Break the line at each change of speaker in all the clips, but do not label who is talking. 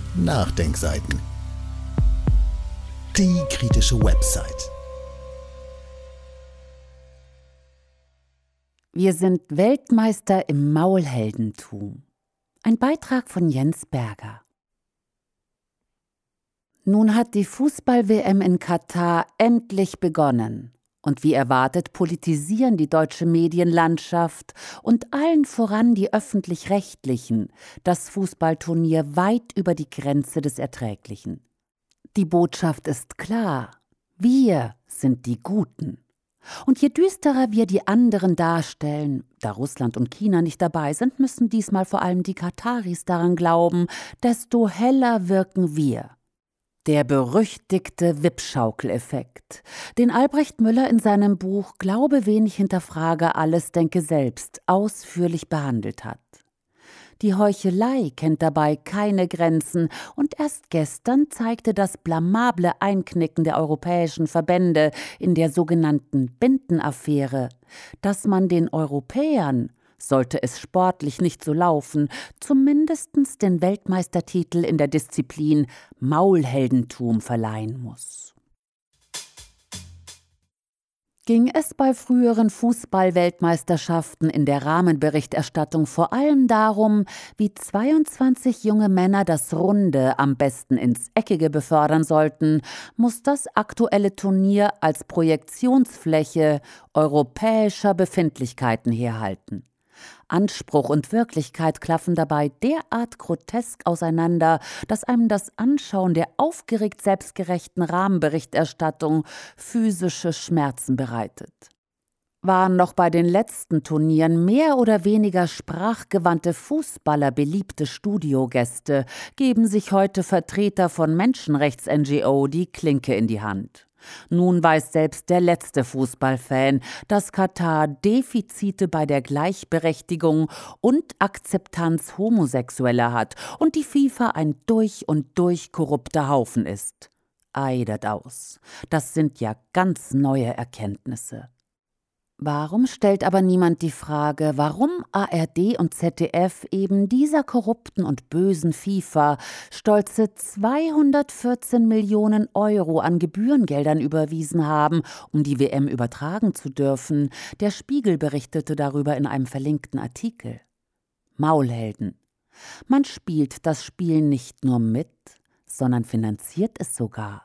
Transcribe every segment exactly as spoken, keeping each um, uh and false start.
Nachdenkseiten. Die kritische Website.
Wir sind Weltmeister im Maulheldentum. Ein Beitrag von Jens Berger. Nun hat die Fußball-W M in Katar endlich begonnen. Und wie erwartet politisieren die deutsche Medienlandschaft und allen voran die Öffentlich-Rechtlichen das Fußballturnier weit über die Grenze des Erträglichen. Die Botschaft ist klar: Wir sind die Guten. Und je düsterer wir die anderen darstellen, da Russland und China nicht dabei sind, müssen diesmal vor allem die Kataris daran glauben, desto heller wirken wir. Der berüchtigte Wippschaukeleffekt, den Albrecht Müller in seinem Buch »Glaube wenig, hinterfrage alles, denke selbst« ausführlich behandelt hat. Die Heuchelei kennt dabei keine Grenzen und erst gestern zeigte das blamable Einknicken der europäischen Verbände in der sogenannten Bindenaffäre, dass man den Europäern, sollte es sportlich nicht so laufen, zumindest den Weltmeistertitel in der Disziplin Maulheldentum verleihen muss. Ging es bei früheren Fußball-Weltmeisterschaften in der Rahmenberichterstattung vor allem darum, wie zweiundzwanzig junge Männer das Runde am besten ins Eckige befördern sollten, muss das aktuelle Turnier als Projektionsfläche europäischer Befindlichkeiten herhalten. Anspruch und Wirklichkeit klaffen dabei derart grotesk auseinander, dass einem das Anschauen der aufgeregt selbstgerechten Rahmenberichterstattung physische Schmerzen bereitet. Waren noch bei den letzten Turnieren mehr oder weniger sprachgewandte Fußballer beliebte Studiogäste, geben sich heute Vertreter von Menschenrechts-N G O die Klinke in die Hand. Nun weiß selbst der letzte Fußballfan, dass Katar Defizite bei der Gleichberechtigung und Akzeptanz Homosexueller hat und die FIFA ein durch und durch korrupter Haufen ist. Eidert aus. Das sind ja ganz neue Erkenntnisse. Warum stellt aber niemand die Frage, warum A R D und Z D F eben dieser korrupten und bösen FIFA stolze zweihundertvierzehn Millionen Euro an Gebührengeldern überwiesen haben, um die W M übertragen zu dürfen? Der Spiegel berichtete darüber in einem verlinkten Artikel. Maulhelden. Man spielt das Spiel nicht nur mit, sondern finanziert es sogar.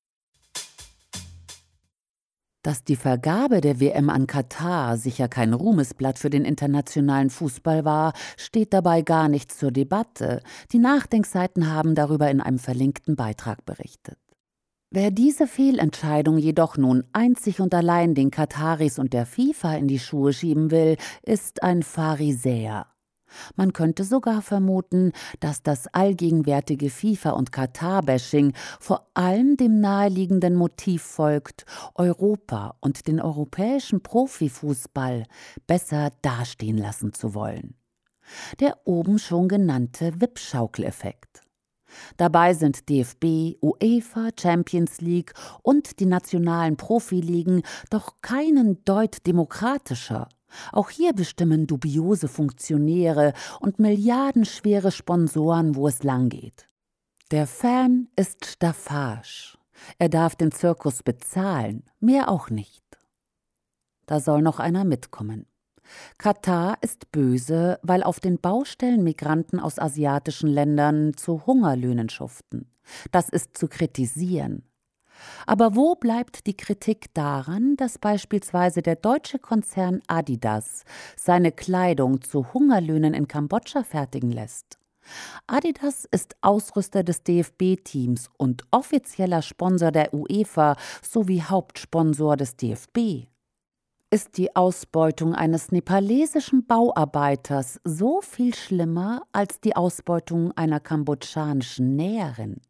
Dass die Vergabe der W M an Katar sicher kein Ruhmesblatt für den internationalen Fußball war, steht dabei gar nicht zur Debatte. Die Nachdenkseiten haben darüber in einem verlinkten Beitrag berichtet. Wer diese Fehlentscheidung jedoch nun einzig und allein den Kataris und der FIFA in die Schuhe schieben will, ist ein Pharisäer. Man könnte sogar vermuten, dass das allgegenwärtige FIFA- und Katar-Bashing vor allem dem naheliegenden Motiv folgt, Europa und den europäischen Profifußball besser dastehen lassen zu wollen. Der oben schon genannte Wippschaukeleffekt. Dabei sind D F B, UEFA, Champions League und die nationalen Profiligen doch keinen Deut demokratischer. Auch hier bestimmen dubiose Funktionäre und milliardenschwere Sponsoren, wo es langgeht. Der Fan ist Staffage. Er darf den Zirkus bezahlen, mehr auch nicht. Da soll noch einer mitkommen. Katar ist böse, weil auf den Baustellen Migranten aus asiatischen Ländern zu Hungerlöhnen schuften. Das ist zu kritisieren. Aber wo bleibt die Kritik daran, dass beispielsweise der deutsche Konzern Adidas seine Kleidung zu Hungerlöhnen in Kambodscha fertigen lässt? Adidas ist Ausrüster des D F B-Teams und offizieller Sponsor der UEFA sowie Hauptsponsor des D F B. Ist die Ausbeutung eines nepalesischen Bauarbeiters so viel schlimmer als die Ausbeutung einer kambodschanischen Näherin?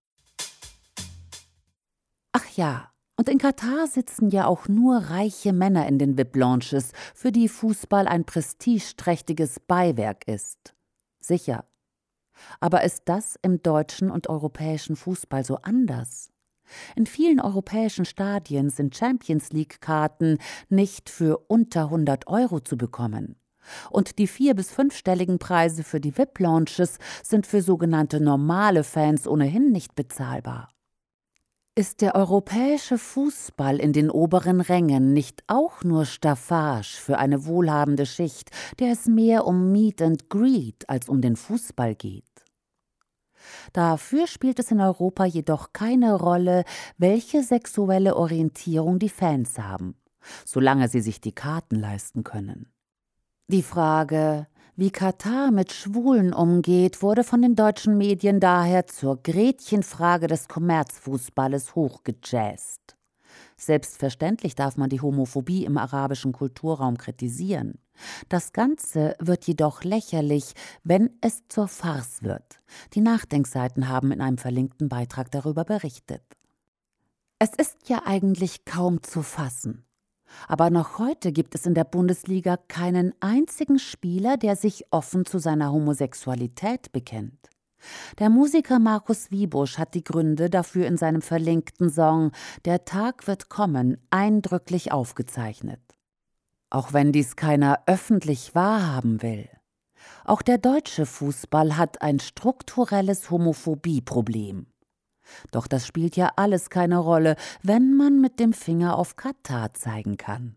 Ach ja, und in Katar sitzen ja auch nur reiche Männer in den V I P-Lounges, für die Fußball ein prestigeträchtiges Beiwerk ist. Sicher. Aber ist das im deutschen und europäischen Fußball so anders? In vielen europäischen Stadien sind Champions-League-Karten nicht für unter hundert Euro zu bekommen. Und die vier- bis fünfstelligen Preise für die V I P-Lounges sind für sogenannte normale Fans ohnehin nicht bezahlbar. Ist der europäische Fußball in den oberen Rängen nicht auch nur Staffage für eine wohlhabende Schicht, der es mehr um Meet and Greet als um den Fußball geht? Dafür spielt es in Europa jedoch keine Rolle, welche sexuelle Orientierung die Fans haben, solange sie sich die Karten leisten können. Die Frage, wie Katar mit Schwulen umgeht, wurde von den deutschen Medien daher zur Gretchenfrage des Kommerzfußballes hochgejazzt. Selbstverständlich darf man die Homophobie im arabischen Kulturraum kritisieren. Das Ganze wird jedoch lächerlich, wenn es zur Farce wird. Die Nachdenkseiten haben in einem verlinkten Beitrag darüber berichtet. Es ist ja eigentlich kaum zu fassen. Aber noch heute gibt es in der Bundesliga keinen einzigen Spieler, der sich offen zu seiner Homosexualität bekennt. Der Musiker Markus Wiebusch hat die Gründe dafür in seinem verlinkten Song »Der Tag wird kommen« eindrücklich aufgezeichnet. Auch wenn dies keiner öffentlich wahrhaben will. Auch der deutsche Fußball hat ein strukturelles Homophobieproblem. Doch das spielt ja alles keine Rolle, wenn man mit dem Finger auf Katar zeigen kann.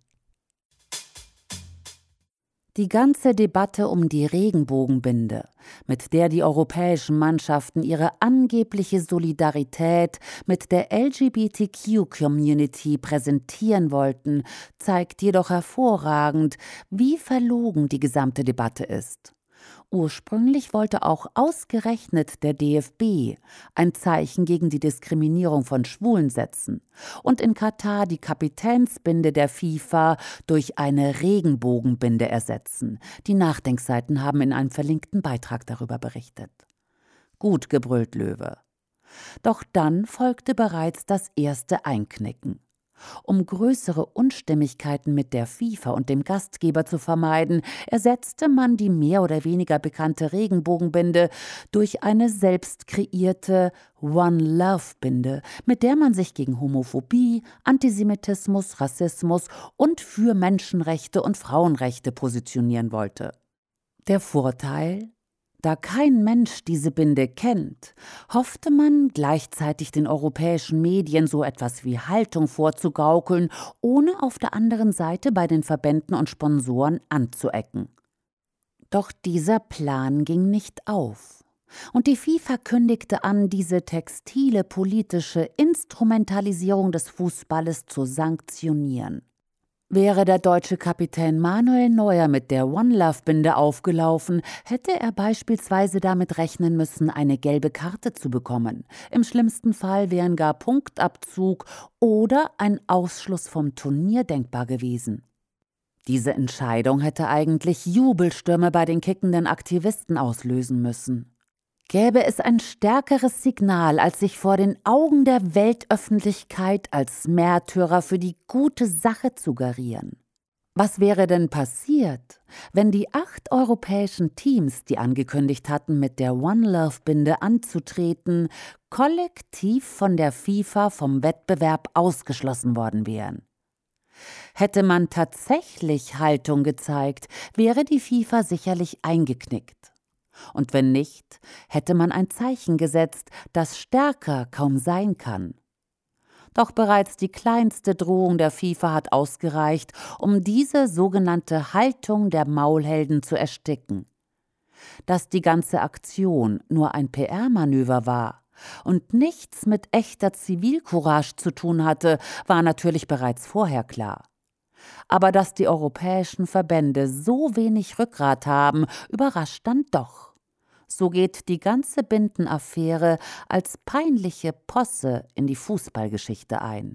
Die ganze Debatte um die Regenbogenbinde, mit der die europäischen Mannschaften ihre angebliche Solidarität mit der L G B T Q-Community präsentieren wollten, zeigt jedoch hervorragend, wie verlogen die gesamte Debatte ist. Ursprünglich wollte auch ausgerechnet der D F B ein Zeichen gegen die Diskriminierung von Schwulen setzen und in Katar die Kapitänsbinde der FIFA durch eine Regenbogenbinde ersetzen. Die Nachdenkseiten haben in einem verlinkten Beitrag darüber berichtet. Gut gebrüllt, Löwe. Doch dann folgte bereits das erste Einknicken. Um größere Unstimmigkeiten mit der FIFA und dem Gastgeber zu vermeiden, ersetzte man die mehr oder weniger bekannte Regenbogenbinde durch eine selbst kreierte One-Love-Binde, mit der man sich gegen Homophobie, Antisemitismus, Rassismus und für Menschenrechte und Frauenrechte positionieren wollte. Der Vorteil? Da kein Mensch diese Binde kennt, hoffte man, gleichzeitig den europäischen Medien so etwas wie Haltung vorzugaukeln, ohne auf der anderen Seite bei den Verbänden und Sponsoren anzuecken. Doch dieser Plan ging nicht auf. Und die FIFA kündigte an, diese textile politische Instrumentalisierung des Fußballes zu sanktionieren. Wäre der deutsche Kapitän Manuel Neuer mit der One-Love-Binde aufgelaufen, hätte er beispielsweise damit rechnen müssen, eine gelbe Karte zu bekommen. Im schlimmsten Fall wären gar Punktabzug oder ein Ausschluss vom Turnier denkbar gewesen. Diese Entscheidung hätte eigentlich Jubelstürme bei den kickenden Aktivisten auslösen müssen. Gäbe es ein stärkeres Signal, als sich vor den Augen der Weltöffentlichkeit als Märtyrer für die gute Sache zu garieren? Was wäre denn passiert, wenn die acht europäischen Teams, die angekündigt hatten, mit der One-Love-Binde anzutreten, kollektiv von der FIFA vom Wettbewerb ausgeschlossen worden wären? Hätte man tatsächlich Haltung gezeigt, wäre die FIFA sicherlich eingeknickt. Und wenn nicht, hätte man ein Zeichen gesetzt, das stärker kaum sein kann. Doch bereits die kleinste Drohung der FIFA hat ausgereicht, um diese sogenannte Haltung der Maulhelden zu ersticken. Dass die ganze Aktion nur ein P R-Manöver war und nichts mit echter Zivilcourage zu tun hatte, war natürlich bereits vorher klar. Aber dass die europäischen Verbände so wenig Rückgrat haben, überrascht dann doch. So geht die ganze Bindenaffäre als peinliche Posse in die Fußballgeschichte ein.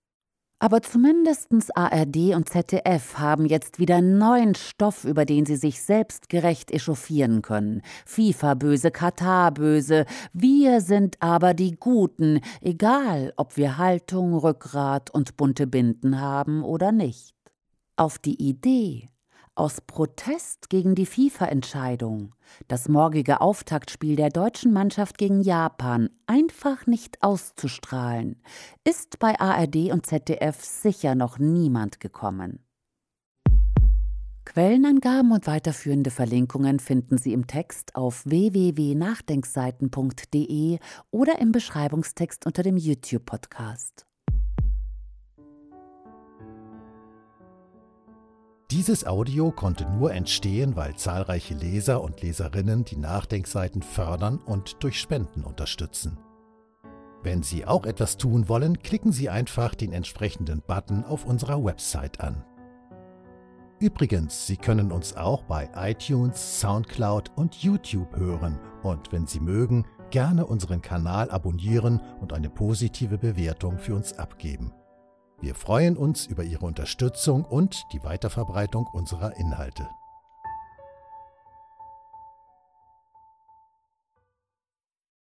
Aber zumindest A R D und Z D F haben jetzt wieder neuen Stoff, über den sie sich selbstgerecht echauffieren können. FIFA böse, Katar böse, wir sind aber die Guten, egal ob wir Haltung, Rückgrat und bunte Binden haben oder nicht. Auf die Idee, aus Protest gegen die FIFA-Entscheidung, das morgige Auftaktspiel der deutschen Mannschaft gegen Japan einfach nicht auszustrahlen, ist bei A R D und Z D F sicher noch niemand gekommen. Quellenangaben und weiterführende Verlinkungen finden Sie im Text auf w w w punkt nachdenkseiten punkt d e oder im Beschreibungstext unter dem YouTube-Podcast.
Dieses Audio konnte nur entstehen, weil zahlreiche Leser und Leserinnen die Nachdenkseiten fördern und durch Spenden unterstützen. Wenn Sie auch etwas tun wollen, klicken Sie einfach den entsprechenden Button auf unserer Website an. Übrigens, Sie können uns auch bei iTunes, Soundcloud und YouTube hören und wenn Sie mögen, gerne unseren Kanal abonnieren und eine positive Bewertung für uns abgeben. Wir freuen uns über Ihre Unterstützung und die Weiterverbreitung unserer Inhalte.